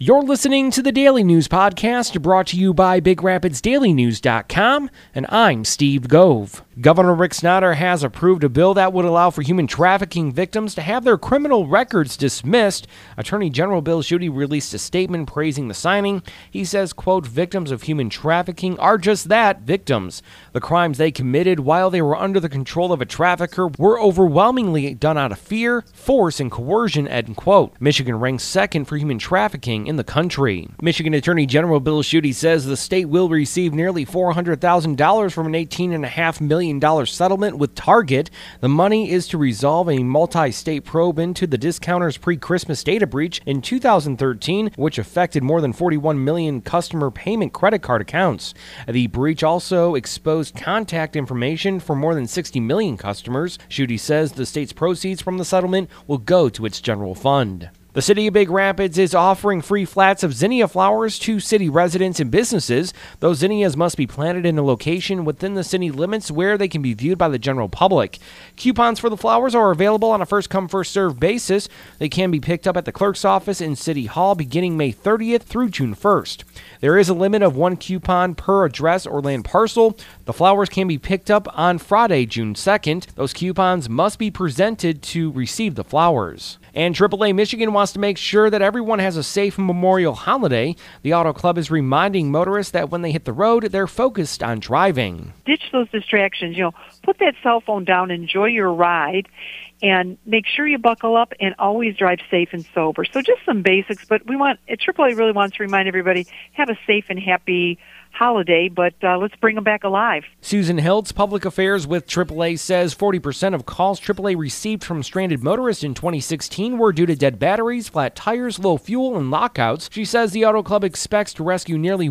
You're listening to the Daily News Podcast, brought to you by BigRapidsDailyNews.com, and I'm Steve Gove. Governor Rick Snyder has approved a bill that would allow for human trafficking victims to have their criminal records dismissed. Attorney General Bill Schuette released a statement praising the signing. He says, quote, "Victims of human trafficking are just that, victims. The crimes they committed while they were under the control of a trafficker were overwhelmingly done out of fear, force, and coercion," end quote. Michigan ranks second for human trafficking in the country. Michigan Attorney General Bill Schuette says the state will receive nearly $400,000 from an $18.5 million settlement with Target. The money is to resolve a multi-state probe into the discounter's pre-Christmas data breach in 2013, which affected more than 41 million customer payment credit card accounts. The breach also exposed contact information for more than 60 million customers. Schuette says the state's proceeds from the settlement will go to its general fund. The city of Big Rapids is offering free flats of zinnia flowers to city residents and businesses. Those zinnias must be planted in a location within the city limits where they can be viewed by the general public. Coupons for the flowers are available on a first-come, first-served basis. They can be picked up at the clerk's office in City Hall beginning May 30th through June 1st. There is a limit of one coupon per address or land parcel. The flowers can be picked up on Friday, June 2nd. Those coupons must be presented to receive the flowers. And AAA Michigan wants to make sure that everyone has a safe Memorial holiday. The Auto Club is reminding motorists that when they hit the road, they're focused on driving. Ditch those distractions. Put that cell phone down, enjoy your ride, and make sure you buckle up and always drive safe and sober. So just some basics, but AAA really wants to remind everybody, have a safe and happy holiday, but let's bring them back alive. Susan Hiltz, Public Affairs with AAA, says 40% of calls AAA received from stranded motorists in 2016 were due to dead batteries, flat tires, low fuel, and lockouts. She says the Auto Club expects to rescue nearly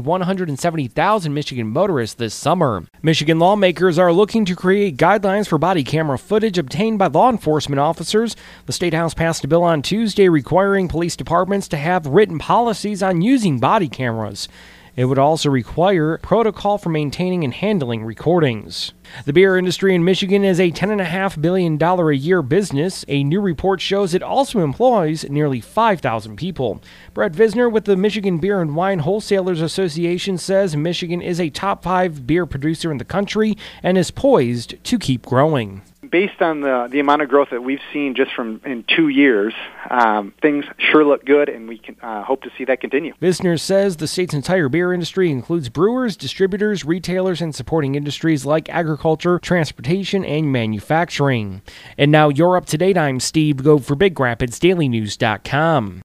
170,000 Michigan motorists this summer. Michigan lawmakers are looking to create guidelines for body camera footage obtained by law enforcement officers. The State House passed a bill on Tuesday requiring police departments to have written policies on using body cameras. It would also require protocol for maintaining and handling recordings. The beer industry in Michigan is a $10.5 billion a year business. A new report shows it also employs nearly 5,000 people. Brett Visner with the Michigan Beer and Wine Wholesalers Association says Michigan is a top 5 beer producer in the country and is poised to keep growing. Based on the amount of growth that we've seen just in 2 years, things sure look good, and we can hope to see that continue. Visner says the state's entire beer industry includes brewers, distributors, retailers, and supporting industries like agriculture, transportation, and manufacturing. And now you're up to date. I'm Steve Gove for BigRapidsDailyNews.com.